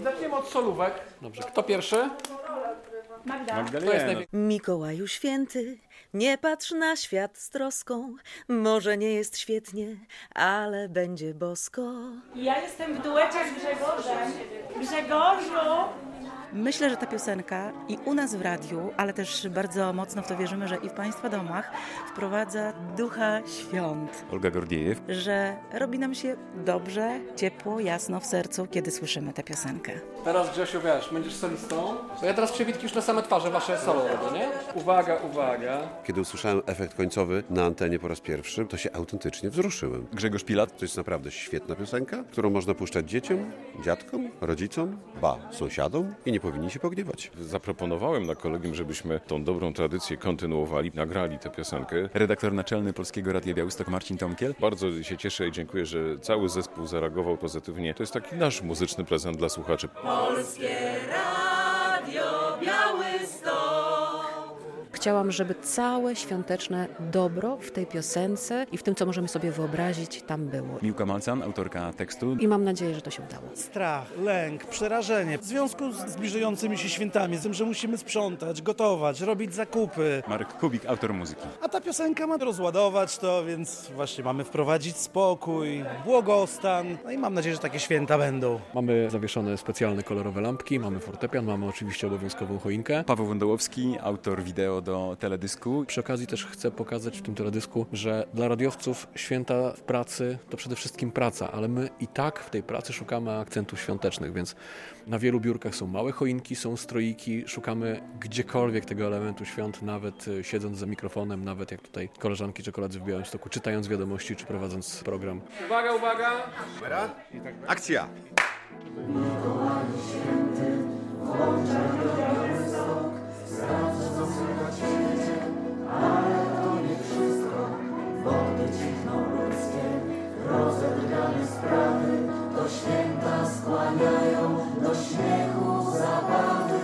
Zaczniemy od solówek. Dobrze, kto pierwszy? Magdalena. Mikołaju święty, nie patrz na świat z troską. Może nie jest świetnie, ale będzie bosko. Ja jestem w duecie z Grzegorzem. Grzegorzu! Myślę, że ta piosenka i u nas w radiu, ale też bardzo mocno w to wierzymy, że i w Państwa domach wprowadza ducha świąt. Olga Gordiejew. Że robi nam się dobrze, ciepło, jasno w sercu, kiedy słyszymy tę piosenkę. Teraz Grzesiu, wiesz, będziesz solistą. Bo ja teraz przebitki już na same twarze wasze solo robię, nie? Uwaga, uwaga. Kiedy usłyszałem efekt końcowy na antenie po raz pierwszy, to się autentycznie wzruszyłem. Grzegorz Pilat. To jest naprawdę świetna piosenka, którą można puszczać dzieciom, dziadkom, rodzicom, sąsiadom i nie powinni się pogniewać. Zaproponowałem na kolegium, żebyśmy tą dobrą tradycję kontynuowali, nagrali tę piosenkę. Redaktor naczelny Polskiego Radia Białystok Marcin Tomkiel. Bardzo się cieszę i dziękuję, że cały zespół zareagował pozytywnie. To jest taki nasz muzyczny prezent dla słuchaczy. Polskie Radio Białystok. Chciałam, żeby całe świąteczne dobro w tej piosence i w tym, co możemy sobie wyobrazić, tam było. Miłka Malcan, autorka tekstu. I mam nadzieję, że to się udało. Strach, lęk, przerażenie w związku z zbliżającymi się świętami, z tym, że musimy sprzątać, gotować, robić zakupy. Marek Kubik, autor muzyki. A ta piosenka ma rozładować to, więc właśnie mamy wprowadzić spokój, błogostan. No i mam nadzieję, że takie święta będą. Mamy zawieszone specjalne kolorowe lampki, mamy fortepian, mamy oczywiście obowiązkową choinkę. Paweł Wądołowski, autor wideo do teledysku. Przy okazji też chcę pokazać w tym teledysku, że dla radiowców święta w pracy to przede wszystkim praca, ale my i tak w tej pracy szukamy akcentów świątecznych, więc na wielu biurkach są małe choinki, są stroiki, szukamy gdziekolwiek tego elementu świąt, nawet siedząc za mikrofonem, nawet jak tutaj koleżanki czekoladzy w Białymstoku, czytając wiadomości czy prowadząc program. Uwaga, uwaga! Kamera? Akcja! Rozedrgane sprawy do święta skłaniają, do śmiechu, zabawy.